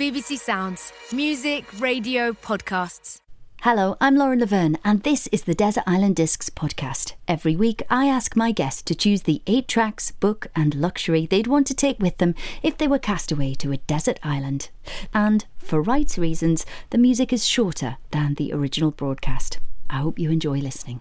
BBC Sounds. Music, radio, podcasts. Hello, I'm Lauren Laverne, and this is the Desert Island Discs podcast. Every week, I ask my guests to choose the 8 tracks, book and luxury they'd want to take with them if they were cast away to a desert island. And, for rights reasons, the music is shorter than the original broadcast. I hope you enjoy listening.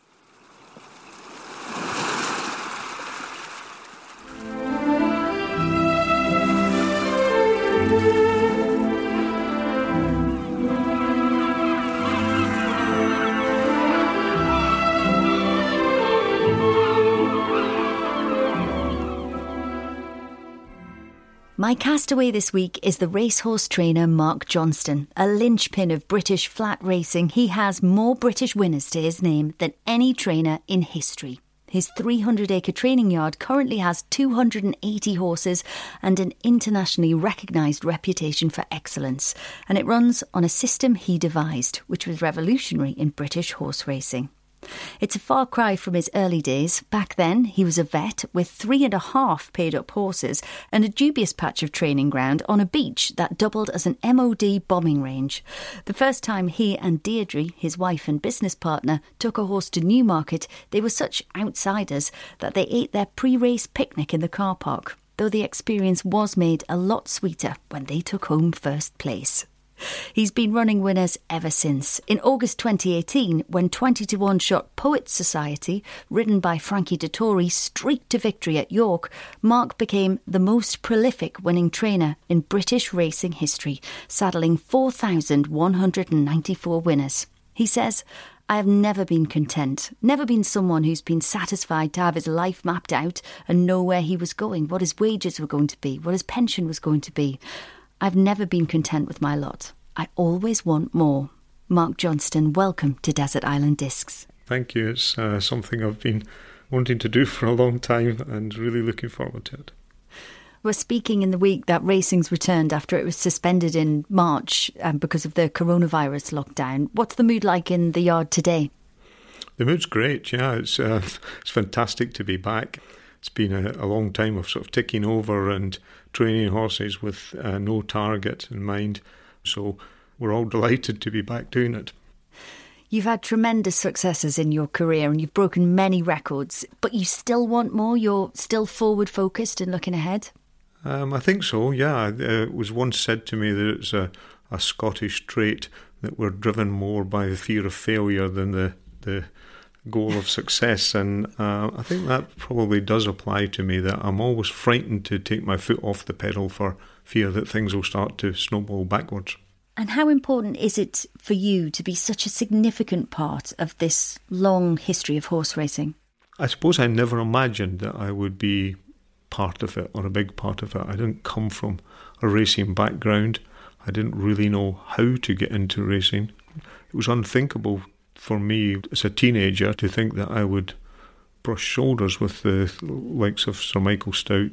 My castaway this week is the racehorse trainer Mark Johnston, a linchpin of British flat racing. He has more British winners to his name than any trainer in history. His 300-acre training yard currently has 280 horses and an internationally recognised reputation for excellence. And it runs on a system he devised, which was revolutionary in British horse racing. It's a far cry from his early days. Back then, he was a vet with 3.5 paid-up horses and a dubious patch of training ground on a beach that doubled as an MOD bombing range. The first time he and Deirdre, his wife and business partner, took a horse to Newmarket, they were such outsiders that they ate their pre-race picnic in the car park, though the experience was made a lot sweeter when they took home first place. He's been running winners ever since. In August 2018, when 20-1 shot Poets Society, ridden by Frankie Dettori, streaked to victory at York, Mark became the most prolific winning trainer in British racing history, saddling 4,194 winners. He says, "I have never been content, never been someone who's been satisfied to have his life mapped out and know where he was going, what his wages were going to be, what his pension was going to be. I've never been content with my lot. I always want more." Mark Johnston, welcome to Desert Island Discs. Thank you. It's something I've been wanting to do for a long time and really looking forward to it. We're speaking in the week that racing's returned after it was suspended in March because of the coronavirus lockdown. What's the mood like in the yard today? The mood's great, yeah. It's fantastic to be back. It's been a long time of sort of ticking over and training horses with no target in mind. So we're all delighted to be back doing it. You've had tremendous successes in your career and you've broken many records, but you still want more? You're still forward focused and looking ahead? I think so, yeah. It was once said to me that it's a Scottish trait that we're driven more by the fear of failure than the goal of success, and I think that probably does apply to me, that I'm always frightened to take my foot off the pedal for fear that things will start to snowball backwards. And how important is it for you to be such a significant part of this long history of horse racing? I suppose I never imagined that I would be part of it, or a big part of it. I didn't come from a racing background. I didn't really know how to get into racing. It was unthinkable for me as a teenager to think that I would brush shoulders with the likes of Sir Michael Stoute.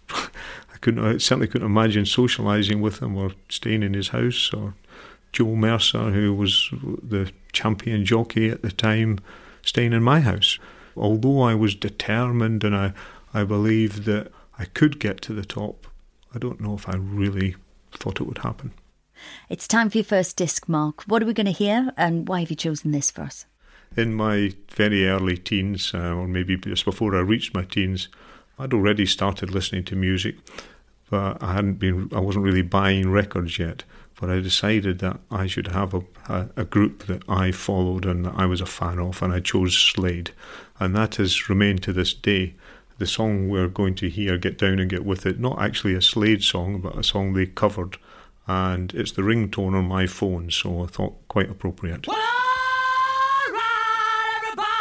I certainly couldn't imagine socialising with him or staying in his house, or Joe Mercer, who was the champion jockey at the time, staying in my house. Although I was determined and I believed that I could get to the top, I don't know if I really thought it would happen. It's time for your first disc, Mark. What are we going to hear and why have you chosen this for us? In my very early teens, or maybe just before I reached my teens, I'd already started listening to music, but I wasn't really buying records yet. But I decided that I should have a group that I followed and that I was a fan of, and I chose Slade. And that has remained to this day. The song we're going to hear, Get Down and Get With It, not actually a Slade song, but a song they covered. And it's the ringtone on my phone, so I thought quite appropriate. Well, all right,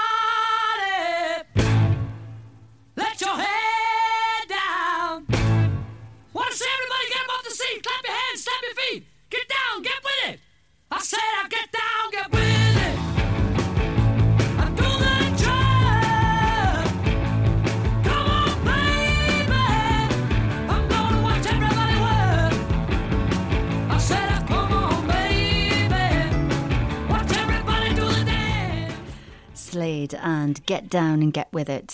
everybody, let your head down. Want to see everybody get up off the seat, clap your hands, stamp your feet, get down, get with it. I said I'll get down, get with it. I'm doing the job. Come on, baby, I'm gonna watch everybody work. I said, come on, baby, watch everybody do the dance. Slade and Get Down and Get With It.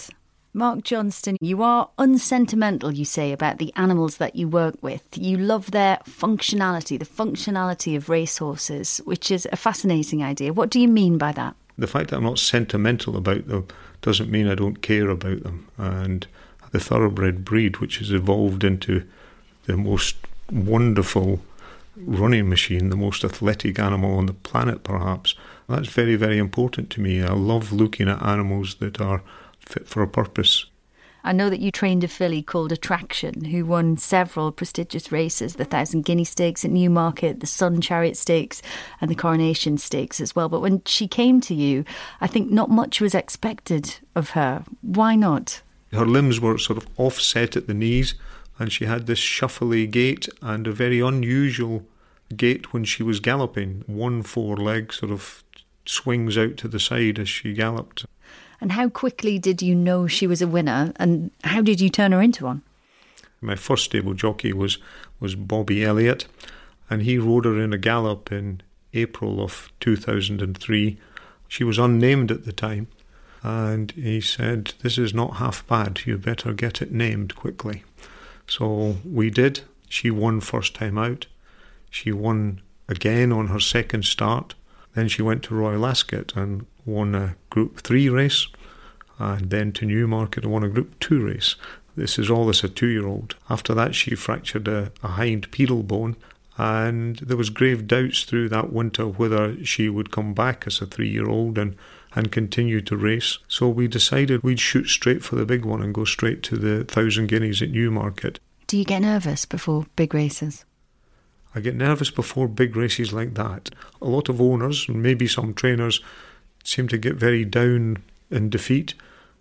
Mark Johnston, you are unsentimental, you say, about the animals that you work with. You love their functionality, the functionality of racehorses, which is a fascinating idea. What do you mean by that? The fact that I'm not sentimental about them doesn't mean I don't care about them. And the thoroughbred breed, which has evolved into the most wonderful running machine, the most athletic animal on the planet perhaps, that's very, very important to me. I love looking at animals that are fit for a purpose. I know that you trained a filly called Attraction, who won several prestigious races, the 1,000 Guinea Stakes at Newmarket, the Sun Chariot Stakes and the Coronation Stakes as well. But when she came to you, I think not much was expected of her. Why not? Her limbs were sort of offset at the knees, and she had this shuffly gait and a very unusual gait when she was galloping. One foreleg sort of swings out to the side as she galloped. And how quickly did you know she was a winner, and how did you turn her into one? My first stable jockey was Bobby Elliott, and he rode her in a gallop in April of 2003. She was unnamed at the time, and he said, "This is not half bad, you better get it named quickly." So we did. She won first time out. She won again on her second start. Then she went to Royal Ascot and won a Group 3 race, and then to Newmarket and won a Group 2 race. This is all as a 2-year-old. After that she fractured a hind pedal bone, and there was grave doubts through that winter whether she would come back as a 3-year-old and continue to race. So we decided we'd shoot straight for the big one and go straight to the 1,000 Guineas at Newmarket. Do you get nervous before big races? I get nervous before big races like that. A lot of owners, and maybe some trainers, seem to get very down in defeat.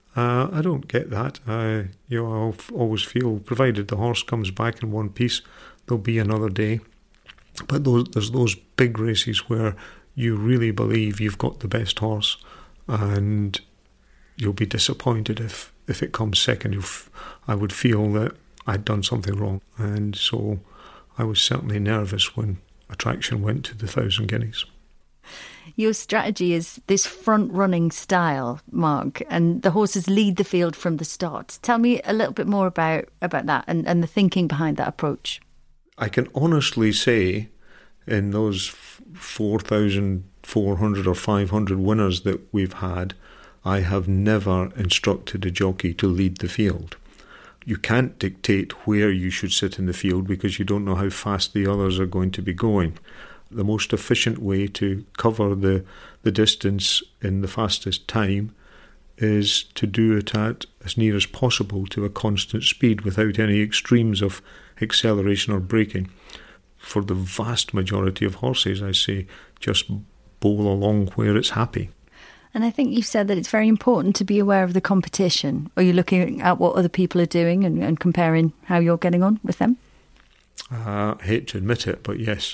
I don't get that. I'll always feel, provided the horse comes back in one piece, there'll be another day. But there's those big races where you really believe you've got the best horse, and you'll be disappointed if it comes second. I would feel that I'd done something wrong, and so I was certainly nervous when Attraction went to the 1,000 Guineas. Your strategy is this front-running style, Mark, and the horses lead the field from the start. Tell me a little bit more about that and the thinking behind that approach. I can honestly say in those 4,400 or 500 winners that we've had, I have never instructed a jockey to lead the field. You can't dictate where you should sit in the field because you don't know how fast the others are going to be going. The most efficient way to cover the distance in the fastest time is to do it at as near as possible to a constant speed without any extremes of acceleration or braking. For the vast majority of horses, I say, just bowl along where it's happy. And I think you've said that it's very important to be aware of the competition. Are you looking at what other people are doing and comparing how you're getting on with them? I hate to admit it, but yes.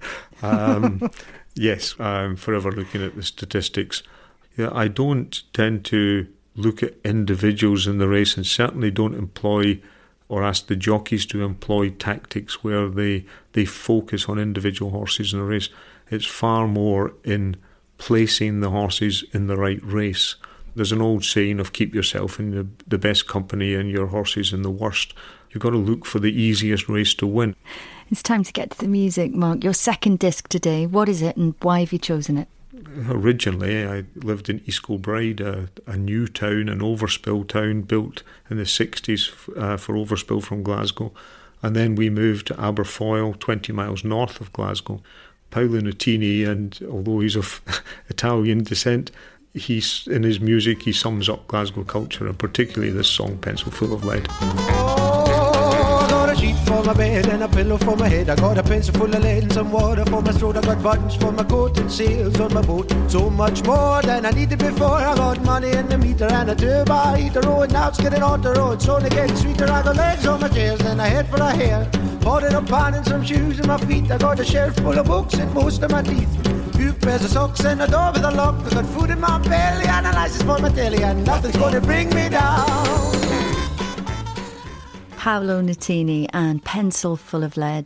Yes, I'm forever looking at the statistics. Yeah, I don't tend to look at individuals in the race, and certainly don't employ or ask the jockeys to employ tactics where they focus on individual horses in a race. It's far more in placing the horses in the right race. There's an old saying of keep yourself in the best company and your horses in the worst. You've got to look for the easiest race to win. It's time to get to the music, Mark. Your second disc today, what is it and why have you chosen it? Originally, I lived in East Kilbride, a new town, an overspill town built in the 60s for overspill from Glasgow. And then we moved to Aberfoyle, 20 miles north of Glasgow. Paolo Nutini, and although he's of Italian descent, in his music he sums up Glasgow culture, and particularly this song, Pencil Full of Lead. Oh, I got a sheet for my bed and a pillow for my head. I got a pencil full of lead and some water for my throat. I got buttons for my coat and sails on my boat. So much more than I needed before. I got money in the meter and a turbo heater. Oh, and now it's getting on the road, so only getting sweeter. I got legs on my chairs and a head for a hair. Bought a pan and some shoes in my feet. I got a shelf full of books and most of my teeth. Few pairs of socks and a door with a lock. I got food in my belly and a license for my telly, and nothing's gonna bring me down. Paolo Nutini and Pencil Full of Lead.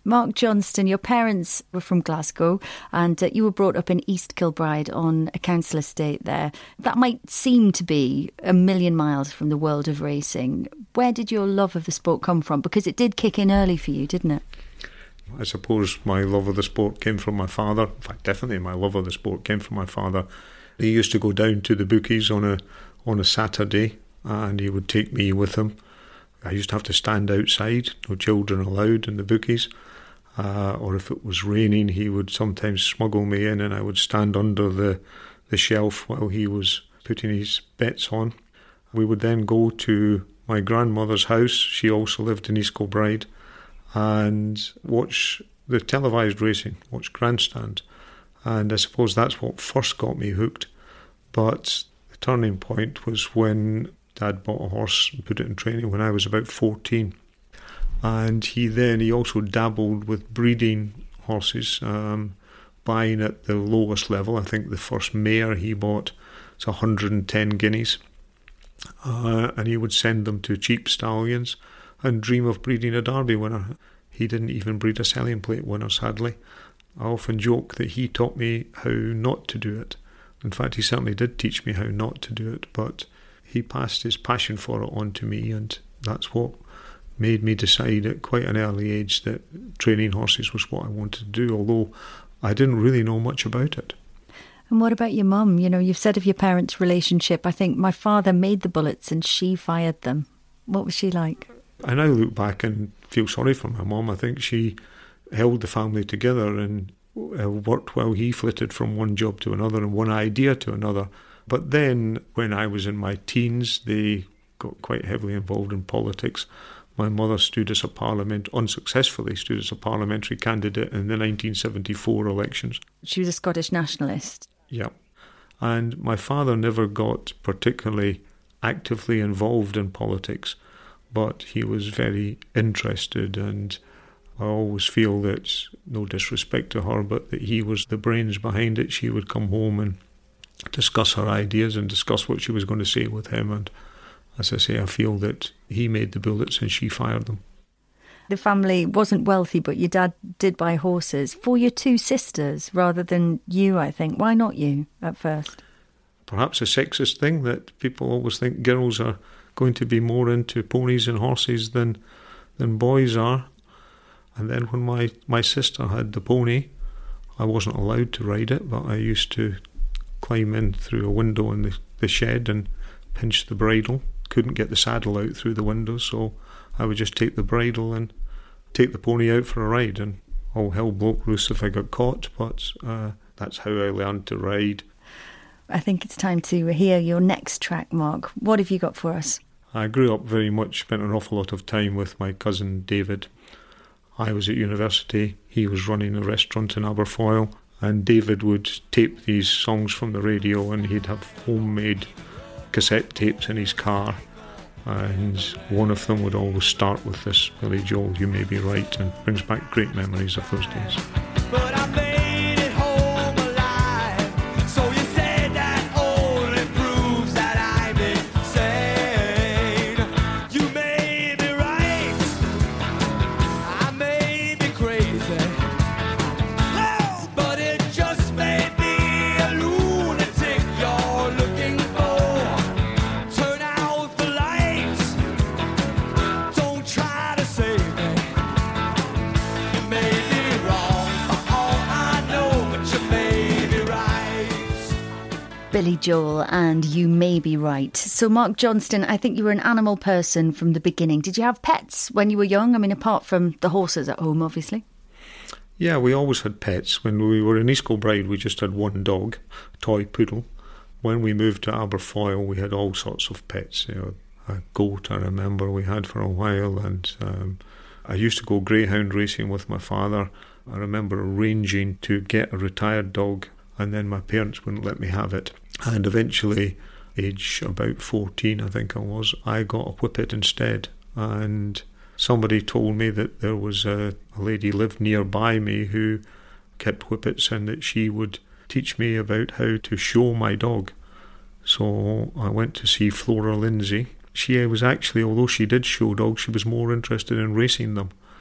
Mark Johnston, your parents were from Glasgow and you were brought up in East Kilbride on a council estate there. That might seem to be a million miles from the world of racing. Where did your love of the sport come from? Because it did kick in early for you, didn't it? I suppose my love of the sport came from my father. In fact, definitely my love of the sport came from my father. He used to go down to the bookies on a Saturday and he would take me with him. I used to have to stand outside, no children allowed in the bookies. Or if it was raining, he would sometimes smuggle me in and I would stand under the shelf while he was putting his bets on. We would then go to my grandmother's house. She also lived in East Kilbride, and watch the televised racing, watch grandstand. And I suppose that's what first got me hooked. But the turning point was when Dad bought a horse and put it in training when I was about 14. And he also dabbled with breeding horses, buying at the lowest level. I think the first mare he bought was 110 guineas. And he would send them to cheap stallions and dream of breeding a Derby winner. He didn't even breed a selling plate winner, sadly. I often joke that he taught me how not to do it. In fact, he certainly did teach me how not to do it, but he passed his passion for it on to me, and that's what made me decide at quite an early age that training horses was what I wanted to do, although I didn't really know much about it. And what about your mum? You know, you've said of your parents' relationship, I think my father made the bullets and she fired them. What was she like? I now look back and feel sorry for my mum. I think she held the family together and worked while he flitted from one job to another and one idea to another. But then, when I was in my teens, they got quite heavily involved in politics. My mother unsuccessfully stood as a parliamentary candidate in the 1974 elections. She was a Scottish nationalist. Yeah. And my father never got particularly actively involved in politics, but he was very interested, and I always feel that, no disrespect to her, but that he was the brains behind it. She would come home and discuss her ideas and discuss what she was going to say with him, and as I say, I feel that he made the bullets and she fired them. The family wasn't wealthy, but your dad did buy horses for your two sisters rather than you, I think. Why not you at first? Perhaps a sexist thing, that people always think girls are going to be more into ponies and horses than boys are. And then when my sister had the pony, I wasn't allowed to ride it, but I used to climb in through a window in the shed and pinch the bridle. Couldn't get the saddle out through the window, so I would just take the bridle and take the pony out for a ride, and all hell broke loose if I got caught, but that's how I learned to ride. I think it's time to hear your next track, Mark. What have you got for us? I grew up very much, spent an awful lot of time with my cousin David. I was at university, he was running a restaurant in Aberfoyle, and David would tape these songs from the radio, and he'd have homemade cassette tapes in his car, and one of them would always start with this Billy Joel, You May Be Right, and brings back great memories of those days. But I made it home alive, so you said that only proves that I'm insane. You may be right, I may be crazy, oh, but it just may be a lunatic you're looking for. Turn out the lights, don't try to save me. You may be wrong for all I know, but you may be right. Billy Joel and You May Be Right. So Mark Johnston, I think you were an animal person from the beginning. Did you have pets when you were young? I mean, apart from the horses at home, obviously. Yeah, we always had pets. When we were in East Kilbride, we just had one dog, a toy poodle. When we moved to Aberfoyle, we had all sorts of pets. You know, a goat, I remember, we had for a while, and I used to go greyhound racing with my father. I remember arranging to get a retired dog, and then my parents wouldn't let me have it. And eventually, age about 14, I think I was, I got a whippet instead. And somebody told me that there was a lady lived nearby me who kept whippets, and that she would teach me about how to show my dog. So I went to see Flora Lindsay. She was actually, although she did show dogs, she was more interested in racing them,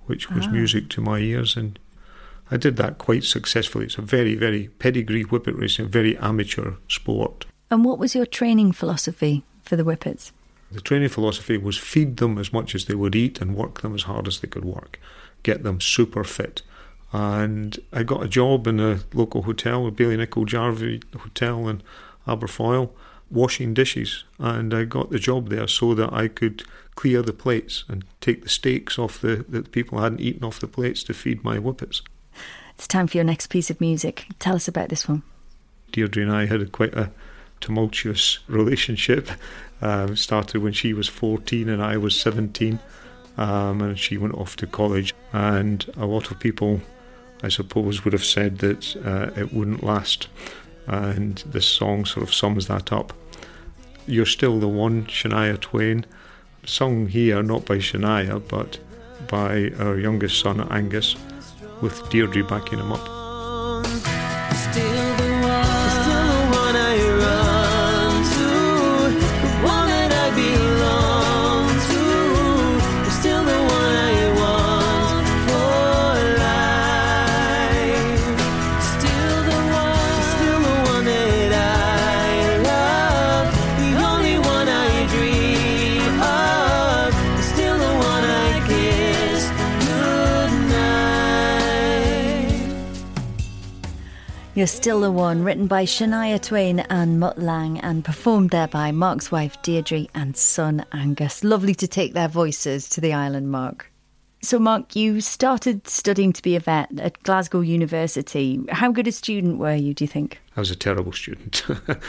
which was music to my ears, and I did that quite successfully. It's a very, very pedigree whippet racing, a very amateur sport. And what was your training philosophy for the whippets? The training philosophy was feed them as much as they would eat and work them as hard as they could work, get them super fit. And I got a job in a local hotel, a Bailey Nicol Jarvie Hotel in Aberfoyle, washing dishes, and I got the job there so that I could clear the plates and take the steaks off the people hadn't eaten off the plates to feed my whippets. It's time for your next piece of music. Tell us about this one. Deirdre and I had quite a tumultuous relationship. Started when she was 14 and I was 17, and she went off to college, and a lot of people, I suppose, would have said that it wouldn't last, and this song sort of sums that up. You're Still the One, Shania Twain, sung here not by Shania but by our youngest son Angus, with Deirdre backing him up. Still the one I run to, the one that I belong to, still the one I want for life. Still the one that I love, the only one I dream of, still the one I kiss goodnight. You're Still the One, written by Shania Twain and Mutt Lange, and performed there by Mark's wife Deirdre and son Angus. Lovely to take their voices to the island, Mark. So Mark, you started studying to be a vet at Glasgow University. How good a student were you, do you think? I was a terrible student.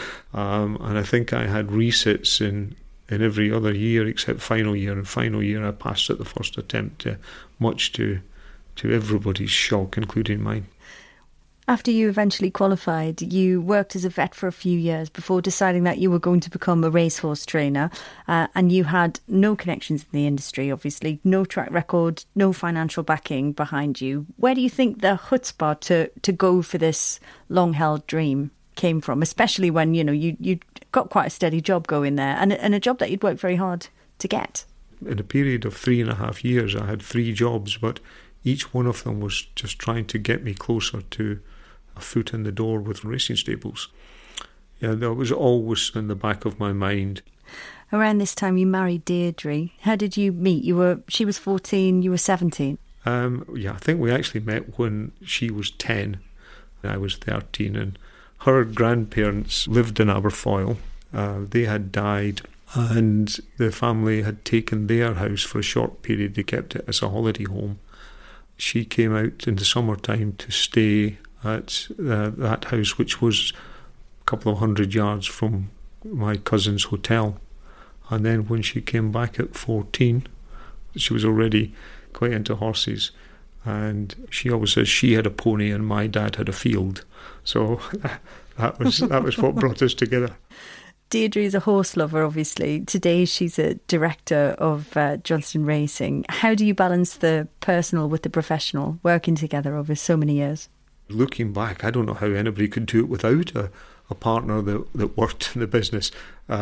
And I think I had resits in every other year except final year. And final year I passed at the first attempt, much to everybody's shock, including mine. After you eventually qualified, you worked as a vet for a few years before deciding that you were going to become a racehorse trainer, and you had no connections in the industry, obviously, no track record, no financial backing behind you. Where do you think the chutzpah to go for this long-held dream came from, especially when, you'd got quite a steady job going there and a job that you'd worked very hard to get? In a period of 3.5 years, I had 3 jobs, but each one of them was just trying to get me closer to a foot in the door with racing stables. Yeah, that was always in the back of my mind. Around this time you married Deirdre. How did you meet? She was 14, you were 17. I think we actually met when she was 10. I was 13, and her grandparents lived in Aberfoyle. They had died, and the family had taken their house for a short period. They kept it as a holiday home. She came out in the summertime to stay at that house, which was a couple of 100 yards from my cousin's hotel. And then when she came back at 14, she was already quite into horses, and she always says she had a pony and my dad had a field. So that was what brought us together. Deirdre is a horse lover, obviously. Today she's a director of Johnston Racing. How do you balance the personal with the professional, working together over so many years? Looking back, I don't know how anybody could do it without a partner that worked in the business.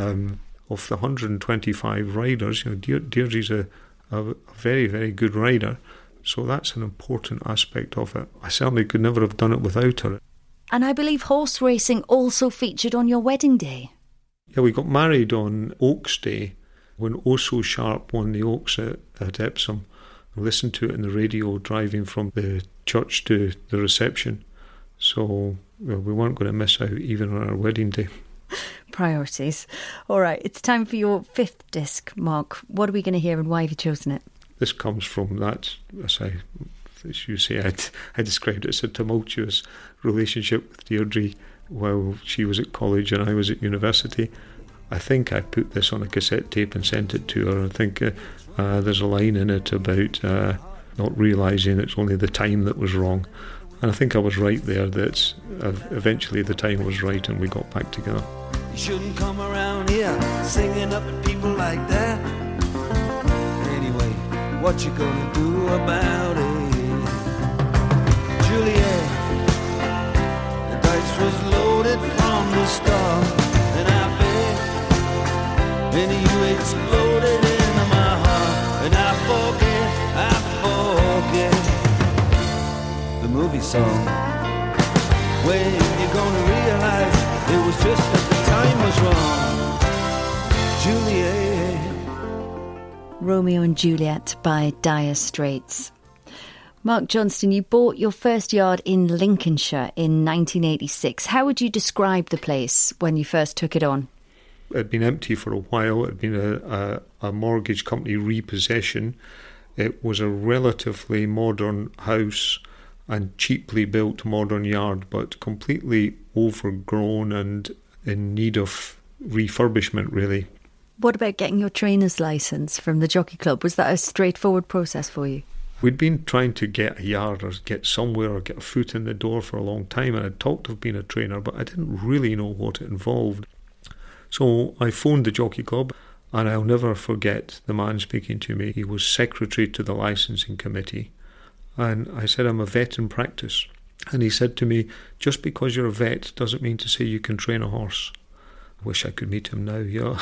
Of the 125 riders, Deirdre's a very, very good rider. So that's an important aspect of it. I certainly could never have done it without her. And I believe horse racing also featured on your wedding day. Yeah, we got married on Oaks Day when Oh So Sharp won the Oaks at Epsom. I listened to it in the radio driving from the church to the reception. So we weren't going to miss out even on our wedding day. Priorities. All right, it's time for your 5th disc, Mark. What are we going to hear and why have you chosen it? This comes from that, as you say, I described it as a tumultuous relationship with Deirdre while she was at college and I was at university. I think I put this on a cassette tape and sent it to her. I think there's a line in it about not realising it's only the time that was wrong. And I think I was right there, that eventually the time was right and we got back together. You shouldn't come around here singing up at people like that. Anyway, what you gonna do about it? Juliet, the dice was loaded from the start, and I bet then you exploded into my heart, and I forget the movie song. When you gonna realize it was just that the time was wrong? Juliet. Romeo and Juliet by Dire Straits. Mark Johnston, you bought your first yard in Lincolnshire in 1986. How would you describe the place when you first took it on? It had been empty for a while. It had been a mortgage company repossession. It was a relatively modern house and cheaply built modern yard, but completely overgrown and in need of refurbishment, really. What about getting your trainer's licence from the Jockey Club? Was that a straightforward process for you? We'd been trying to get a yard or get somewhere or get a foot in the door for a long time, and I'd talked of being a trainer, but I didn't really know what it involved. So I phoned the Jockey Club, and I'll never forget the man speaking to me. He was secretary to the licensing committee, and I said, I'm a vet in practice. And he said to me, just because you're a vet doesn't mean to say you can train a horse. I wish I could meet him now,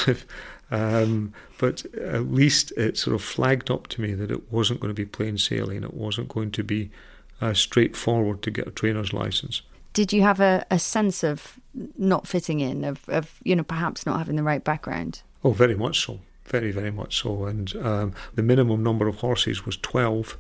but at least it sort of flagged up to me that it wasn't going to be plain sailing. It wasn't going to be straightforward to get a trainer's licence. Did you have a sense of not fitting in, of perhaps not having the right background? Oh, very much so. Very, very much so. And the minimum number of horses was 12.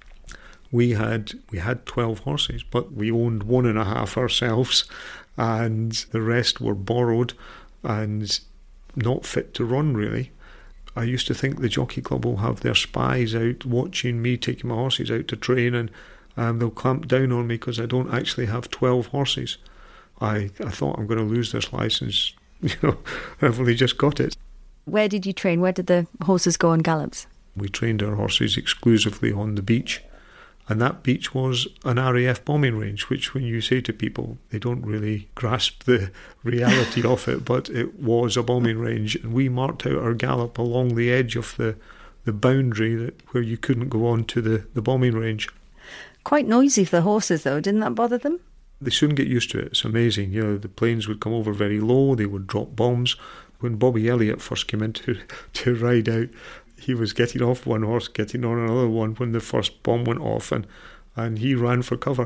We had 12 horses, but we owned 1.5 ourselves, and the rest were borrowed and not fit to run, really. I used to think the Jockey Club will have their spies out watching me taking my horses out to train, and they'll clamp down on me because I don't actually have 12 horses. I thought, I'm going to lose this licence. I've only just got it. Where did you train? Where did the horses go on gallops? We trained our horses exclusively on the beach. And that beach was an RAF bombing range, which when you say to people, they don't really grasp the reality of it, but it was a bombing range. And we marked out our gallop along the edge of the boundary where you couldn't go on to the bombing range. Quite noisy for the horses, though. Didn't that bother them? They soon get used to it. It's amazing. The planes would come over very low. They would drop bombs. When Bobby Elliott first came in to ride out, he was getting off one horse, getting on another one when the first bomb went off, and he ran for cover.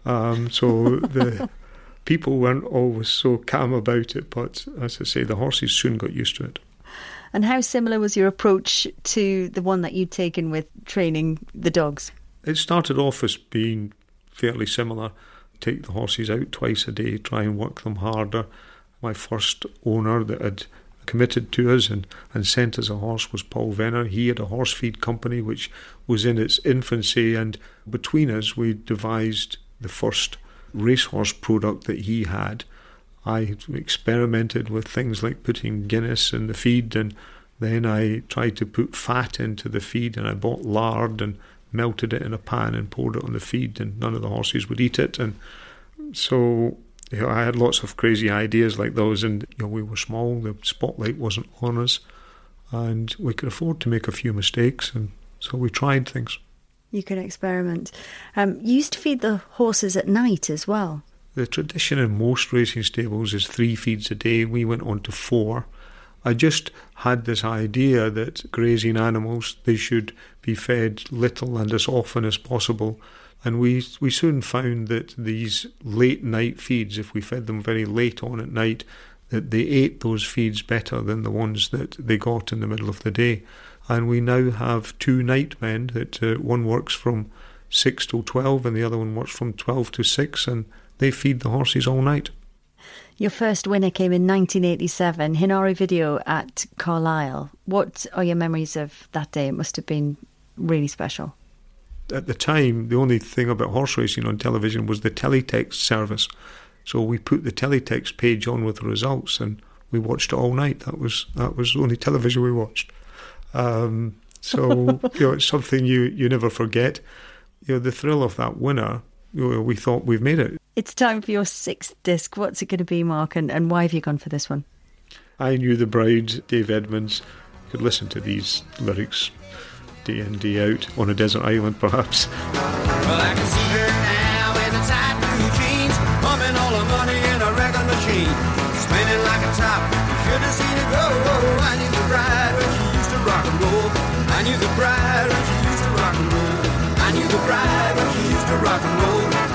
So the people weren't always so calm about it, but as I say, the horses soon got used to it. And how similar was your approach to the one that you'd taken with training the dogs? It started off as being fairly similar. Take the horses out twice a day, try and work them harder. My first owner that had committed to us and sent us a horse was Paul Venner. He had a horse feed company which was in its infancy, and between us we devised the first racehorse product that he had. I experimented with things like putting Guinness in the feed, and then I tried to put fat into the feed, and I bought lard and melted it in a pan and poured it on the feed, and none of the horses would eat it. And so I had lots of crazy ideas like those, and we were small, the spotlight wasn't on us, and we could afford to make a few mistakes, and so we tried things. You could experiment. You used to feed the horses at night as well. The tradition in most racing stables is 3 feeds a day. We went on to 4. I just had this idea that grazing animals, they should be fed little and as often as possible. And we soon found that these late night feeds, if we fed them very late on at night, that they ate those feeds better than the ones that they got in the middle of the day. And we now have 2 night men, that one works from 6 till 12 and the other one works from 12 to 6, and they feed the horses all night. Your first winner came in 1987, Hinari Video at Carlisle. What are your memories of that day? It must have been really special. At the time, the only thing about horse racing on television was the teletext service. So we put the teletext page on with the results, and we watched it all night. That was the only television we watched. So it's something you never forget. The thrill of that winner, we thought we've made it. It's time for your 6th disc. What's it going to be, Mark, and why have you gone for this one? I Knew the Bride, Dave Edmunds. You could listen to these lyrics day in, day out, on a desert island perhaps. Well, I can see her now in the tight blue jeans, pumping all her money in a record machine, spinning like a top. You should have seen it go. I knew the bride when she used to rock and roll. I knew the bride when she used to rock and roll. I knew the bride when she used to rock and roll.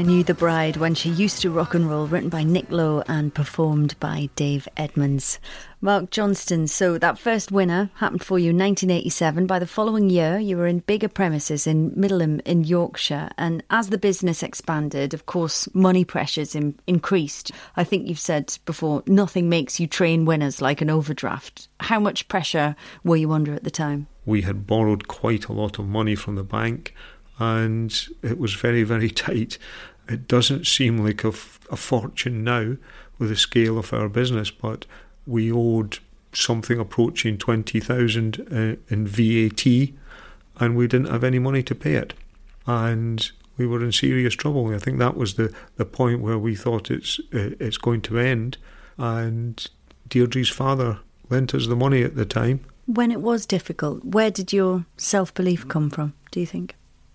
I Knew the Bride When She Used to Rock and Roll, written by Nick Lowe and performed by Dave Edmunds. Mark Johnston, so that first winner happened for you in 1987. By the following year, you were in bigger premises in Middleham in Yorkshire. And as the business expanded, of course, money pressures increased. I think you've said before, nothing makes you train winners like an overdraft. How much pressure were you under at the time? We had borrowed quite a lot of money from the bank, and it was very, very tight. It doesn't seem like a fortune now with the scale of our business, but we owed something approaching 20,000 in VAT, and we didn't have any money to pay it. And we were in serious trouble. I think that was the point where we thought it's going to end. And Deirdre's father lent us the money at the time. When it was difficult, where did your self-belief come from, do you think?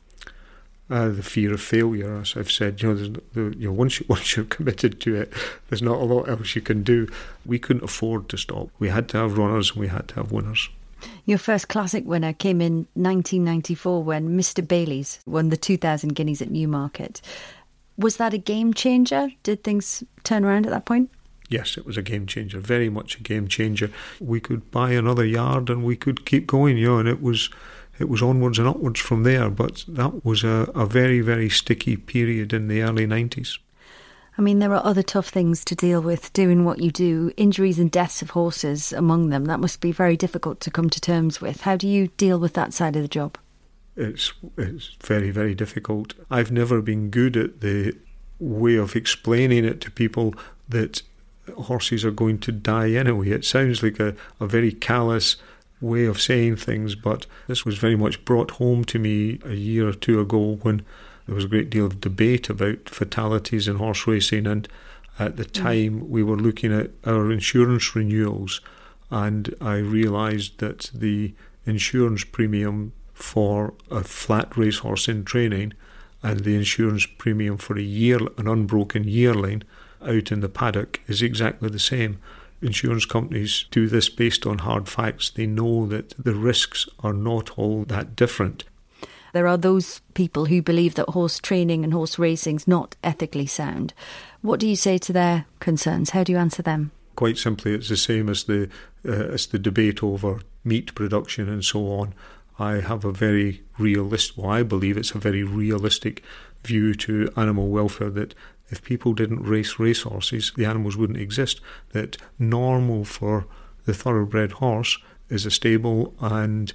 The fear of failure, as I've said. Once you're committed to it, there's not a lot else you can do. We couldn't afford to stop. We had to have runners and we had to have winners. Your first classic winner came in 1994 when Mr. Bailey's won the 2,000 guineas at Newmarket. Was that a game changer? Did things turn around at that point? Yes, it was a game changer, very much a game changer. We could buy another yard and we could keep going, and it was onwards and upwards from there. But that was a very, very sticky period in the early 90s. I mean, there are other tough things to deal with doing what you do, injuries and deaths of horses among them. That must be very difficult to come to terms with. How do you deal with that side of the job? It's very, very difficult. I've never been good at the way of explaining it to people that horses are going to die anyway. It sounds like a very callous way of saying things, but this was very much brought home to me a year or two ago when there was a great deal of debate about fatalities in horse racing, and at the time we were looking at our insurance renewals, and I realised that the insurance premium for a flat racehorse in training and the insurance premium for an unbroken yearling out in the paddock is exactly the same. Insurance companies do this based on hard facts. They know that the risks are not all that different. There are those people who believe that horse training and horse racing is not ethically sound. What do you say to their concerns? How do you answer them? Quite simply, it's the same as the debate over meat production and so on. I have a very I believe it's a very realistic view to animal welfare, that if people didn't race racehorses, the animals wouldn't exist. That normal for the thoroughbred horse is a stable and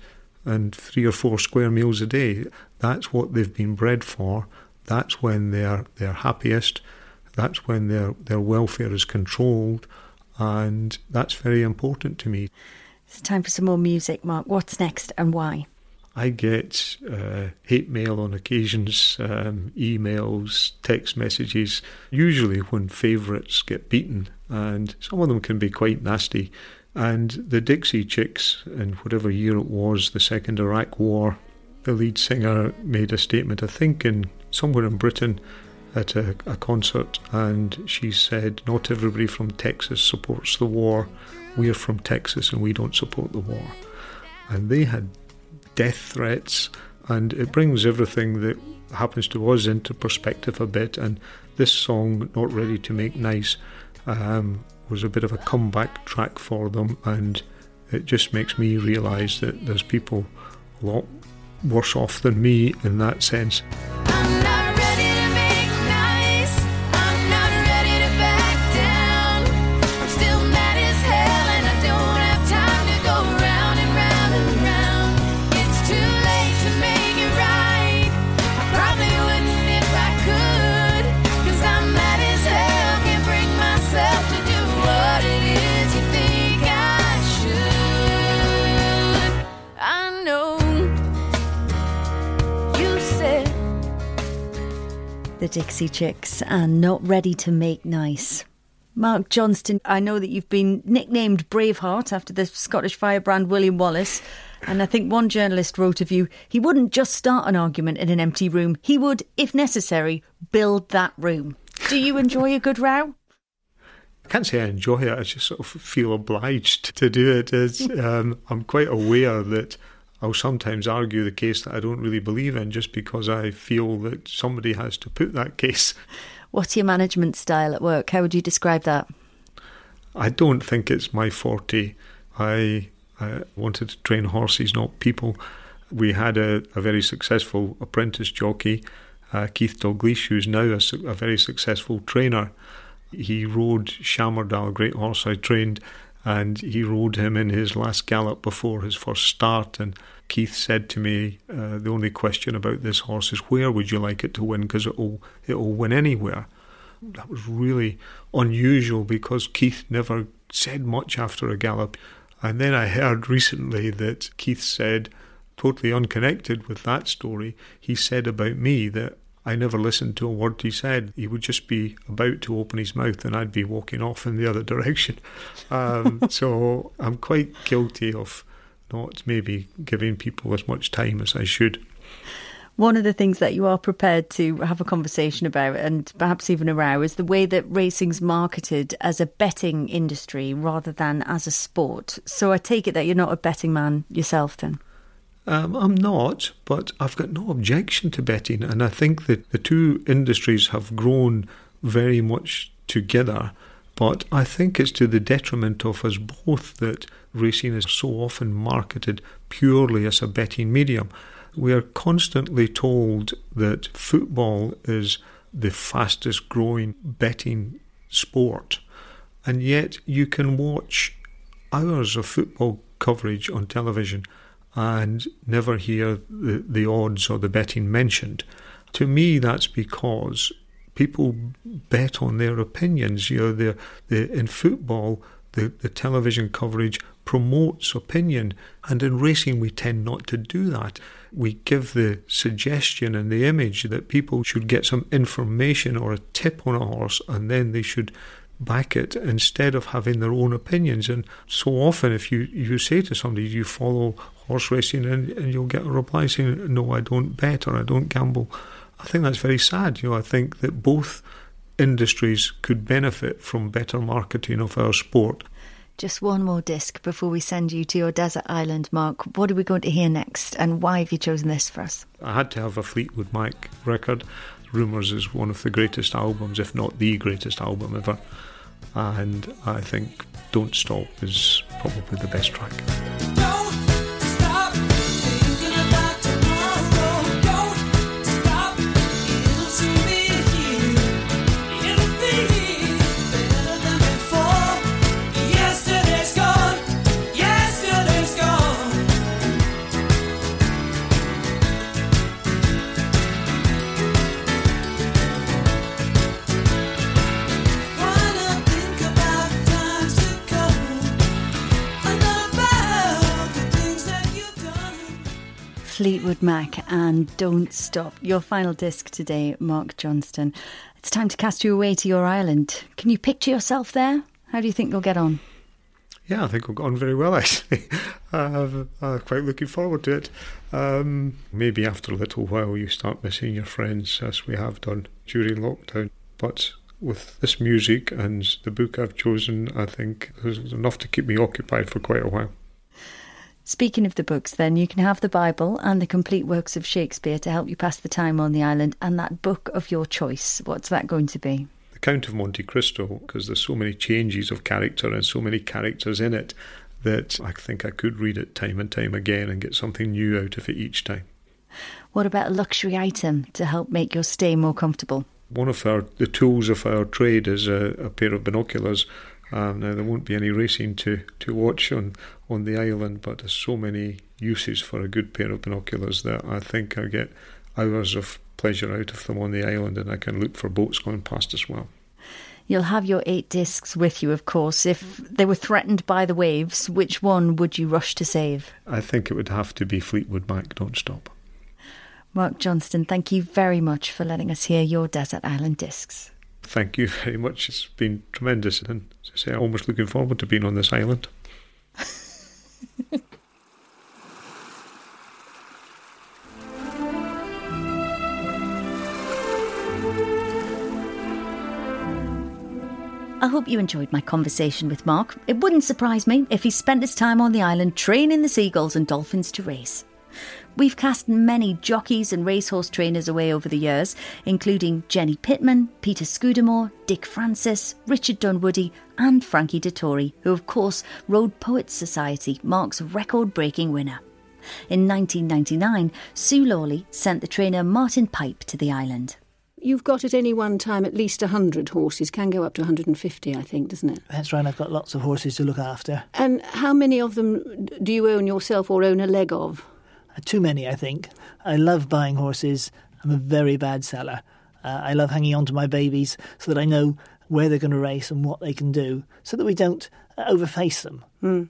3 or 4 square meals a day. That's what they've been bred for. That's when they're happiest. That's when their welfare is controlled, and that's very important to me. It's time for some more music, Mark. What's next and why? I get hate mail on occasions, emails, text messages, usually when favourites get beaten, and some of them can be quite nasty. And the Dixie Chicks, in whatever year it was, the Second Iraq War, the lead singer made a statement, I think somewhere in Britain, at a concert, and she said, "Not everybody from Texas supports the war. We're from Texas and we don't support the war." And they had death threats, and it brings everything that happens to us into perspective a bit. And this song, Not Ready to Make Nice, was a bit of a comeback track for them, and it just makes me realise that there's people a lot worse off than me in that sense. I'm not ready to make nice. I'm not ready to back down. I'm still mad as hell and I don't have time to go round and round and round. It's too late to make it right. I probably wouldn't if I could, 'cause I'm mad as hell, can't bring myself to do what it is you think I should. I know you said The Dixie Chicks and Not Ready to Make Nice. Mark Johnston, I know that you've been nicknamed Braveheart after the Scottish firebrand William Wallace, and I think one journalist wrote of you, he wouldn't just start an argument in an empty room, he would, if necessary, build that room. Do you enjoy a good row? I can't say I enjoy it, I just sort of feel obliged to do it. I'm quite aware that I'll sometimes argue the case that I don't really believe in just because I feel that somebody has to put that case. What's your management style at work? How would you describe that? I don't think it's my forte. I wanted to train horses, not people. We had a very successful apprentice jockey, Keith Dalglish, who's now a very successful trainer. He rode Shamardal, a great horse I trained, and he rode him in his last gallop before his first start. And Keith said to me, the only question about this horse is where would you like it to win, because it'll win anywhere. That was really unusual because Keith never said much after a gallop. And then I heard recently that Keith said, totally unconnected with that story, he said about me that I never listened to a word he said. He would just be about to open his mouth and I'd be walking off in the other direction. So I'm quite guilty of not maybe giving people as much time as I should. One of the things that you are prepared to have a conversation about, and perhaps even a row, is the way that racing's marketed as a betting industry rather than as a sport. So I take it that you're not a betting man yourself then? I'm not, but I've got no objection to betting, and I think that the two industries have grown very much together, but I think it's to the detriment of us both that racing is so often marketed purely as a betting medium. We are constantly told that football is the fastest growing betting sport, and yet you can watch hours of football coverage on television and never hear the odds or the betting mentioned. To me, that's because people bet on their opinions. In football, the television coverage promotes opinion, and in racing we tend not to do that. We give the suggestion and the image that people should get some information or a tip on a horse and then they should back it instead of having their own opinions. And so often if you say to somebody, do you follow horse racing, and you'll get a reply saying, no, I don't bet or I don't gamble. I think that's very sad. I think that both industries could benefit from better marketing of our sport. Just one more disc before we send you to your desert island, Mark. What are we going to hear next, and why have you chosen this for us? I had to have a Fleetwood Mac record. Rumours is one of the greatest albums, if not the greatest album ever. And I think Don't Stop is probably the best track. Fleetwood Mac and Don't Stop. Your final disc today, Mark Johnston. It's time to cast you away to your island. Can you picture yourself there? How do you think you'll get on? Yeah, I think we'll get on very well, actually. I'm quite looking forward to it. Maybe after a little while you start missing your friends, as we have done during lockdown. But with this music and the book I've chosen, I think there's enough to keep me occupied for quite a while. Speaking of the books, then, you can have the Bible and the complete works of Shakespeare to help you pass the time on the island, and that book of your choice. What's that going to be? The Count of Monte Cristo, because there's so many changes of character and so many characters in it that I think I could read it time and time again and get something new out of it each time. What about a luxury item to help make your stay more comfortable? One of the tools of our trade is a pair of binoculars. Now, there won't be any racing to watch on the island, but there's so many uses for a good pair of binoculars that I think I get hours of pleasure out of them on the island, and I can look for boats going past as well. You'll have your 8 discs with you, of course. If they were threatened by the waves, which one would you rush to save? I think it would have to be Fleetwood Mac, Don't Stop. Mark Johnston, thank you very much for letting us hear your Desert Island discs. Thank you very much. It's been tremendous, and as I say, I'm almost looking forward to being on this island. I hope you enjoyed my conversation with Mark. It wouldn't surprise me if he spent his time on the island training the seagulls and dolphins to race. We've cast many jockeys and racehorse trainers away over the years, including Jenny Pittman, Peter Scudamore, Dick Francis, Richard Dunwoody and Frankie Dettori, who of course rode Poets Society, Mark's record-breaking winner. In 1999, Sue Lawley sent the trainer Martin Pipe to the island. You've got at any one time at least 100 horses, can go up to 150, I think, doesn't it? That's right, I've got lots of horses to look after. And how many of them do you own yourself or own a leg of? Too many, I think. I love buying horses. I'm a very bad seller. I love hanging on to my babies so that I know where they're going to race and what they can do, so that we don't overface them.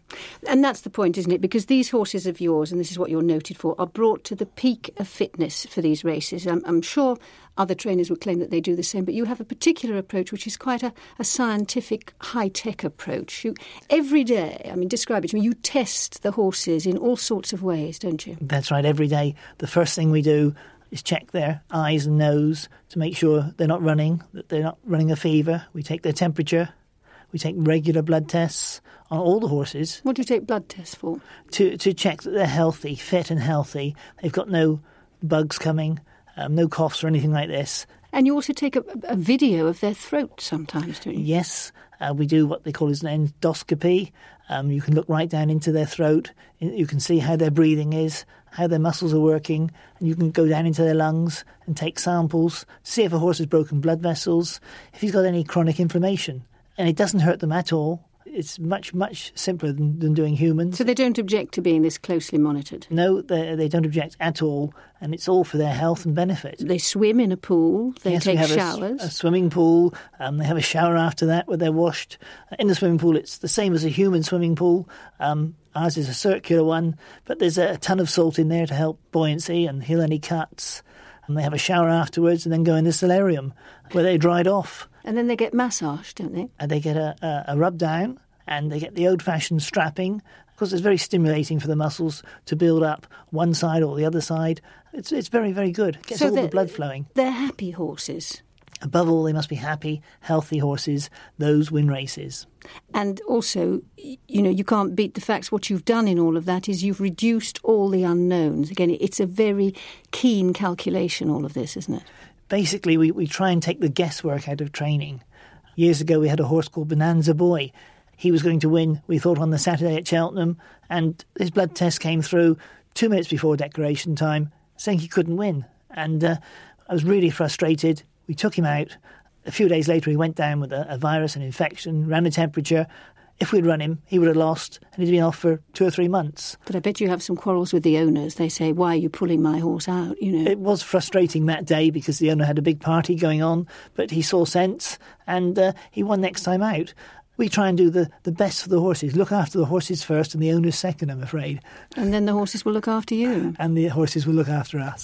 And that's the point, isn't it? Because these horses of yours, and this is what you're noted for, are brought to the peak of fitness for these races. I'm sure other trainers would claim that they do the same, but you have a particular approach which is quite a scientific, high-tech approach. Every day, describe it to me, you test the horses in all sorts of ways, don't you? That's right, every day. The first thing we do is check their eyes and nose to make sure they're not running, that they're not running a fever. We take their temperature. We take regular blood tests on all the horses. What do you take blood tests for? To check that they're healthy, fit and healthy. They've got no bugs coming, no coughs or anything like this. And you also take a video of their throat sometimes, don't you? Yes, we do what they call an endoscopy. You can look right down into their throat. You can see how their breathing is, how their muscles are working, and you can go down into their lungs and take samples to see if a horse has broken blood vessels, if he's got any chronic inflammation. And it doesn't hurt them at all. It's much, much simpler than doing humans. So they don't object to being this closely monitored? No, they don't object at all, and it's all for their health and benefit. They swim in a pool, they yes, take we have showers. A swimming pool, they have a shower after that where they're washed. In the swimming pool, it's the same as a human swimming pool. Ours is a circular one, but there's a ton of salt in there to help buoyancy and heal any cuts. And they have a shower afterwards and then go in the solarium where they're dried off. And then they get massaged, don't they? And they get a rub down and they get the old-fashioned strapping because it's very stimulating for the muscles to build up one side or the other side. It's very, very good. It gets all the blood flowing. They're happy horses. Above all, they must be happy, healthy horses. Those win races. And also, you can't beat the facts. What you've done in all of that is you've reduced all the unknowns. Again, it's a very keen calculation, all of this, isn't it? Basically, we try and take the guesswork out of training. Years ago, we had a horse called Bonanza Boy. He was going to win, we thought, on the Saturday at Cheltenham, and his blood test came through 2 minutes before declaration time, saying he couldn't win. And I was really frustrated. We took him out. A few days later, he went down with a virus, an infection, ran a temperature. If we'd run him, he would have lost, and he'd been off for 2 or 3 months. But I bet you have some quarrels with the owners. They say, why are you pulling my horse out, It was frustrating that day because the owner had a big party going on, but he saw sense, and he won next time out. We try and do the best for the horses, look after the horses first and the owners second, I'm afraid. And then the horses will look after you. And the horses will look after us.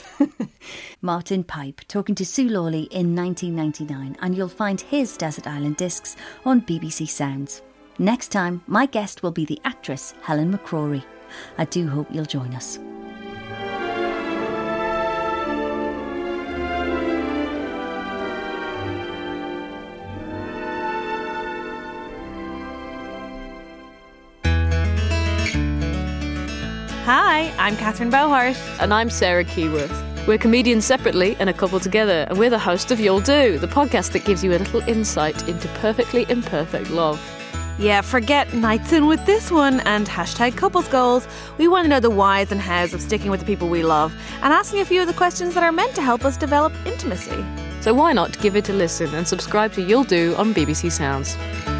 Martin Pipe talking to Sue Lawley in 1999, and you'll find his Desert Island Discs on BBC Sounds. Next time, my guest will be the actress Helen McCrory. I do hope you'll join us. Hi, I'm Catherine Bowhart. And I'm Sarah Keyworth. We're comedians separately and a couple together, and we're the host of You'll Do, the podcast that gives you a little insight into perfectly imperfect love. Yeah, forget nights in with this one and hashtag couples goals. We want to know the whys and hows of sticking with the people we love and asking a few of the questions that are meant to help us develop intimacy. So why not give it a listen and subscribe to You'll Do on BBC Sounds.